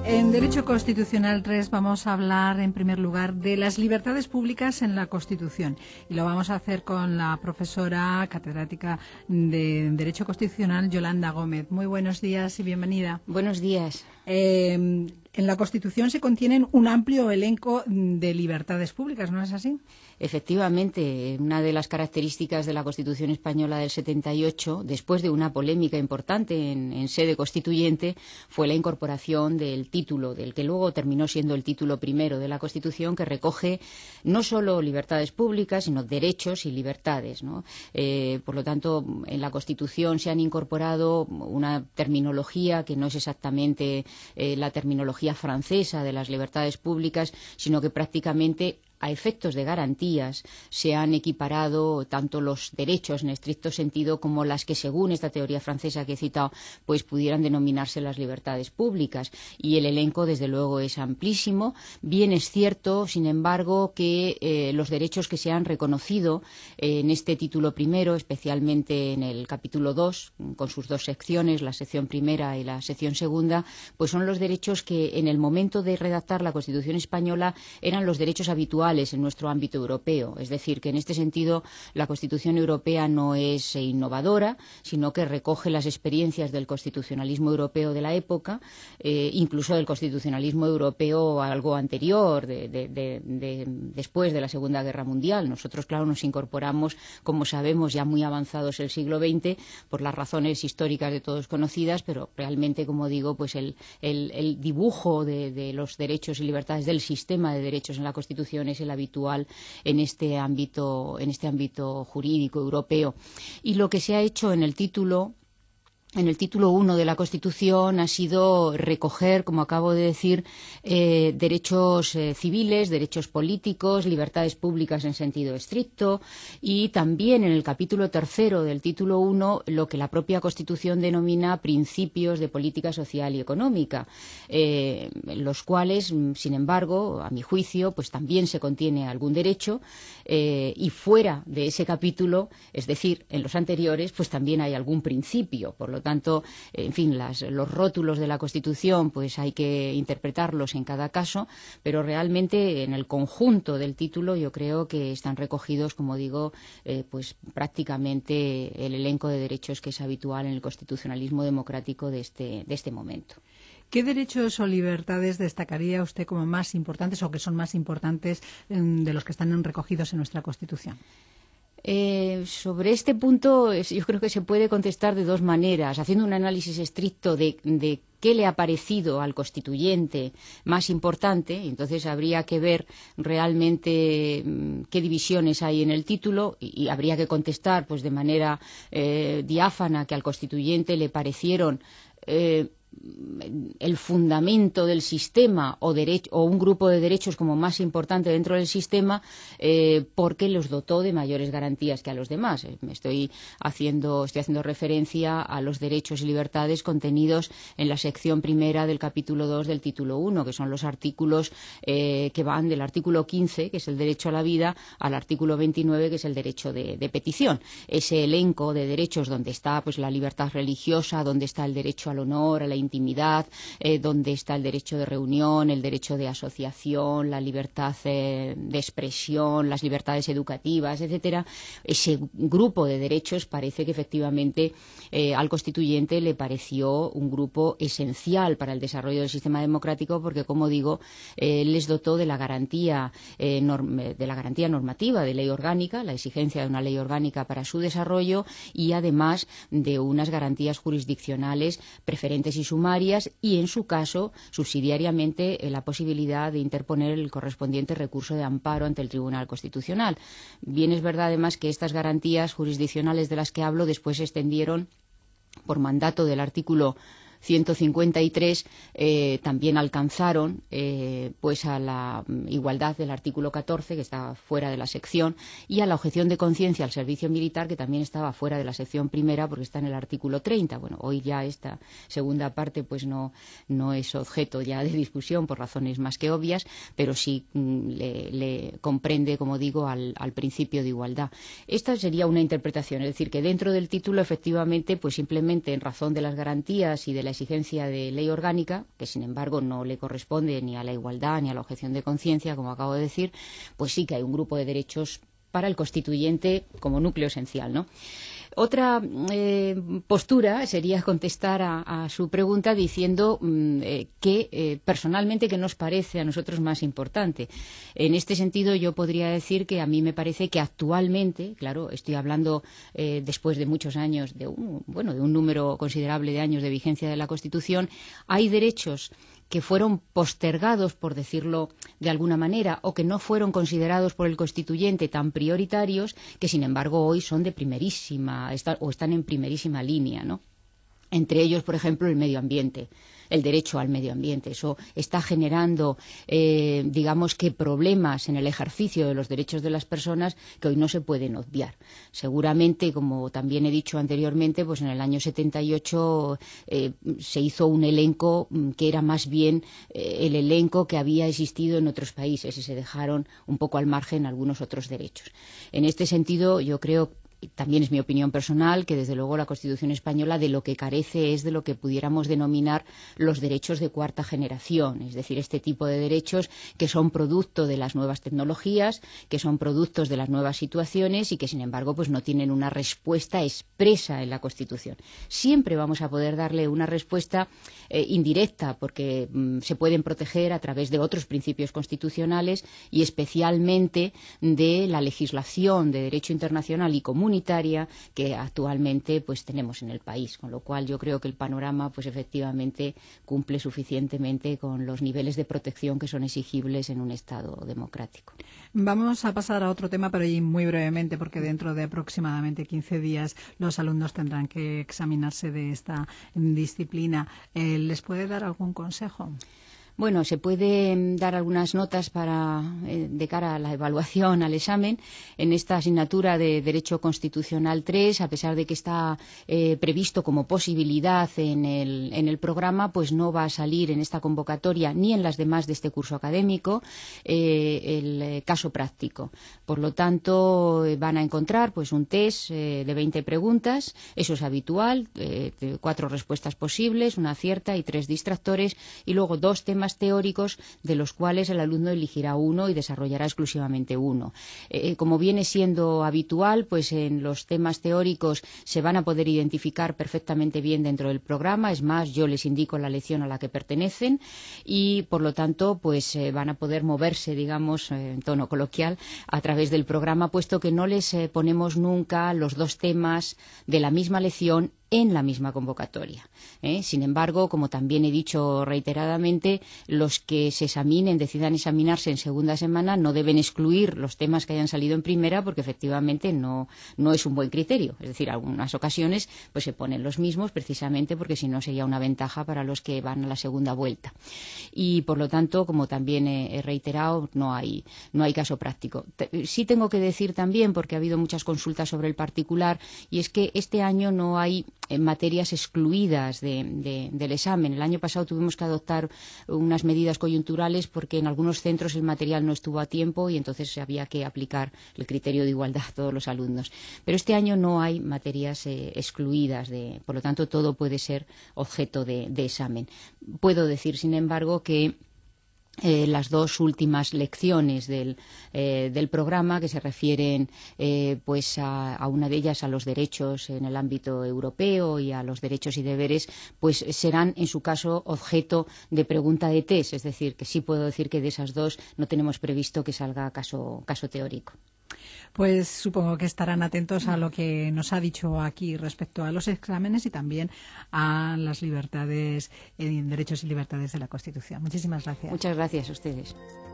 En Derecho Constitucional 3 vamos a hablar en primer lugar de las libertades públicas en la Constitución y lo vamos a hacer con la profesora catedrática de Derecho Constitucional Yolanda Gómez. Muy buenos días y bienvenida. Buenos días. En la Constitución se contienen un amplio elenco de libertades públicas, ¿no es así? Efectivamente, una de las características de la Constitución española del 78, después de una polémica importante en sede constituyente, fue la incorporación del título, del que luego terminó siendo el título primero de la Constitución, que recoge no solo libertades públicas, sino derechos y libertades, ¿no? Por lo tanto, en la Constitución se han incorporado una terminología que no es exactamente la terminología francesa de las libertades públicas, sino que prácticamente a efectos de garantías se han equiparado tanto los derechos en estricto sentido como las que, según esta teoría francesa que he citado, pues pudieran denominarse las libertades públicas. Y el elenco, desde luego, es amplísimo. Bien es cierto, sin embargo, que los derechos que se han reconocido en este título primero, especialmente en el capítulo 2, con sus dos secciones, la sección primera y la sección segunda, pues son los derechos que en el momento de redactar la Constitución española eran los derechos habituales en nuestro ámbito europeo. Es decir, que en este sentido la Constitución europea no es innovadora, sino que recoge las experiencias del constitucionalismo europeo de la época, incluso del constitucionalismo europeo algo anterior, después de la Segunda Guerra Mundial. Nosotros, claro, nos incorporamos, como sabemos, ya muy avanzados el siglo XX, por las razones históricas de todos conocidas, pero realmente, como digo, pues el dibujo de los derechos y libertades del sistema de derechos en la Constitución es el habitual en este ámbito jurídico europeo. Y lo que se ha hecho en el título 1 de la Constitución ha sido recoger, como acabo de decir, derechos civiles, derechos políticos, libertades públicas en sentido estricto, y también en el capítulo 3 del título 1 lo que la propia Constitución denomina principios de política social y económica, los cuales, sin embargo, a mi juicio, pues también se contiene algún derecho, y fuera de ese capítulo, es decir, en los anteriores, pues también hay algún principio. Por lo tanto, en fin, los rótulos de la Constitución pues hay que interpretarlos en cada caso, pero realmente en el conjunto del título yo creo que están recogidos, como digo, pues prácticamente el elenco de derechos que es habitual en el constitucionalismo democrático de este momento. ¿Qué derechos o libertades destacaría usted como más importantes o que son más importantes de los que están recogidos en nuestra Constitución? Sobre este punto yo creo que se puede contestar de dos maneras, haciendo un análisis estricto de qué le ha parecido al constituyente más importante. Entonces habría que ver realmente qué divisiones hay en el título y habría que contestar pues de manera diáfana que al constituyente le parecieron el fundamento del sistema o un grupo de derechos como más importante dentro del sistema, porque los dotó de mayores garantías que a los demás. Estoy haciendo referencia a los derechos y libertades contenidos en la sección primera del capítulo 2 del título 1, que son los artículos que van del artículo 15, que es el derecho a la vida, al artículo 29, que es el derecho de petición. Ese elenco de derechos donde está pues la libertad religiosa, donde está el derecho al honor, a la intimidad, donde está el derecho de reunión, el derecho de asociación, la libertad de expresión, las libertades educativas, etcétera. Ese grupo de derechos parece que efectivamente al constituyente le pareció un grupo esencial para el desarrollo del sistema democrático, porque, como digo, les dotó de la garantía normativa de ley orgánica, la exigencia de una ley orgánica para su desarrollo, y además de unas garantías jurisdiccionales preferentes y sumarias, y en su caso, subsidiariamente, la posibilidad de interponer el correspondiente recurso de amparo ante el Tribunal Constitucional. Bien es verdad, además, que estas garantías jurisdiccionales de las que hablo después se extendieron por mandato del artículo 153, también alcanzaron pues a la igualdad del artículo 14, que estaba fuera de la sección, y a la objeción de conciencia al servicio militar, que también estaba fuera de la sección primera porque está en el artículo 30. Bueno, hoy ya esta segunda parte pues no es objeto ya de discusión por razones más que obvias, pero sí le comprende, como digo, al principio de igualdad. Esta sería una interpretación, es decir, que dentro del título efectivamente pues simplemente en razón de las garantías y de la exigencia de ley orgánica, que sin embargo no le corresponde ni a la igualdad ni a la objeción de conciencia, como acabo de decir, pues sí que hay un grupo de derechos para el constituyente como núcleo esencial, ¿no? Otra postura sería contestar a su pregunta diciendo que personalmente qué nos parece a nosotros más importante. En este sentido yo podría decir que a mí me parece que actualmente, claro, estoy hablando después de muchos años, de un número considerable de años de vigencia de la Constitución, hay derechos que fueron postergados, por decirlo de alguna manera, o que no fueron considerados por el constituyente tan prioritarios, que sin embargo hoy son de primerísima, están en primerísima línea, ¿no? Entre ellos, por ejemplo, el medio ambiente, el derecho al medio ambiente. Eso está generando, digamos que problemas en el ejercicio de los derechos de las personas que hoy no se pueden obviar. Seguramente, como también he dicho anteriormente, pues en el año 78 se hizo un elenco que era más bien el elenco que había existido en otros países y se dejaron un poco al margen algunos otros derechos. En este sentido, yo creo, también es mi opinión personal, que desde luego la Constitución española de lo que carece es de lo que pudiéramos denominar los derechos de cuarta generación, es decir, este tipo de derechos que son producto de las nuevas tecnologías, que son productos de las nuevas situaciones y que sin embargo pues no tienen una respuesta expresa en la Constitución. Siempre vamos a poder darle una respuesta indirecta porque se pueden proteger a través de otros principios constitucionales y especialmente de la legislación de derecho internacional y comunitaria que actualmente pues tenemos en el país, con lo cual yo creo que el panorama pues efectivamente cumple suficientemente con los niveles de protección que son exigibles en un Estado democrático. Vamos a pasar a otro tema, pero muy brevemente, porque dentro de aproximadamente 15 días los alumnos tendrán que examinarse de esta disciplina. ¿Les puede dar algún consejo? Bueno, se puede dar algunas notas de cara a la evaluación, al examen, en esta asignatura de Derecho Constitucional 3, a pesar de que está previsto como posibilidad en el programa, pues no va a salir en esta convocatoria ni en las demás de este curso académico el caso práctico. Por lo tanto, van a encontrar pues un test de 20 preguntas, eso es habitual, 4 respuestas posibles, una cierta y 3 distractores, y luego 2 temas teóricos de los cuales el alumno elegirá uno y desarrollará exclusivamente uno. Como viene siendo habitual, pues en los temas teóricos se van a poder identificar perfectamente bien dentro del programa, es más, yo les indico la lección a la que pertenecen y por lo tanto pues van a poder moverse, digamos, en tono coloquial a través del programa, puesto que no les ponemos nunca los 2 temas de la misma lección en la misma convocatoria. Sin embargo, como también he dicho reiteradamente, los que se decidan examinarse en segunda semana no deben excluir los temas que hayan salido en primera porque efectivamente no es un buen criterio. Es decir, en algunas ocasiones pues se ponen los mismos precisamente porque si no sería una ventaja para los que van a la segunda vuelta. Y por lo tanto, como también he reiterado, no hay caso práctico. Sí tengo que decir también, porque ha habido muchas consultas sobre el particular, y es que este año no hay materias excluidas del examen. El año pasado tuvimos que adoptar unas medidas coyunturales porque en algunos centros el material no estuvo a tiempo y entonces había que aplicar el criterio de igualdad a todos los alumnos. Pero este año no hay materias excluidas, por lo tanto todo puede ser objeto de examen. Puedo decir, sin embargo, que las 2 últimas lecciones del programa, que se refieren pues a una de ellas a los derechos en el ámbito europeo y a los derechos y deberes, pues serán en su caso objeto de pregunta de test, es decir, que sí puedo decir que de esas 2 no tenemos previsto que salga caso teórico. Pues supongo que estarán atentos a lo que nos ha dicho aquí respecto a los exámenes y también a las libertades, derechos y libertades de la Constitución. Muchísimas gracias. Muchas gracias a ustedes.